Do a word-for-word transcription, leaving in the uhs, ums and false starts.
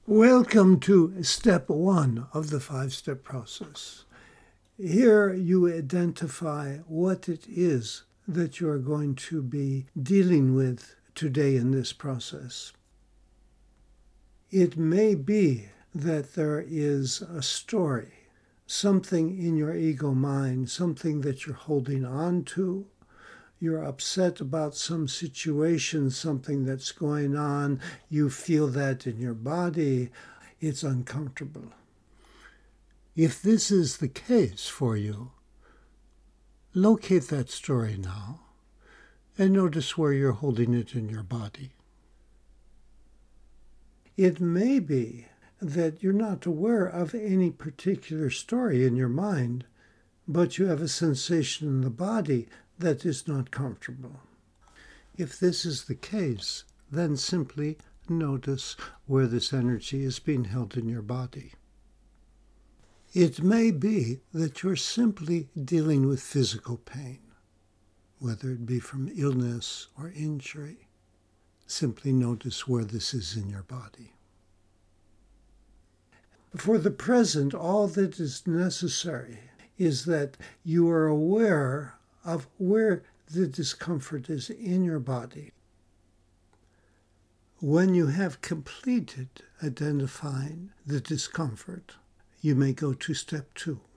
Welcome to step one of the five-step process. Here you identify what it is that you are going to be dealing with today in this process. It may be that there is a story, something in your ego mind, something that you're holding on to. You're upset about some situation, something that's going on. You feel that in your body. It's uncomfortable. If this is the case for you, locate that story now and notice where you're holding it in your body. It may be that you're not aware of any particular story in your mind, but you have a sensation in the body that is not comfortable. If this is the case, then simply notice where this energy is being held in your body. It may be that you're simply dealing with physical pain, whether it be from illness or injury. Simply notice where this is in your body. For the present, all that is necessary is that you are aware of where the discomfort is in your body. When you have completed identifying the discomfort, you may go to step two.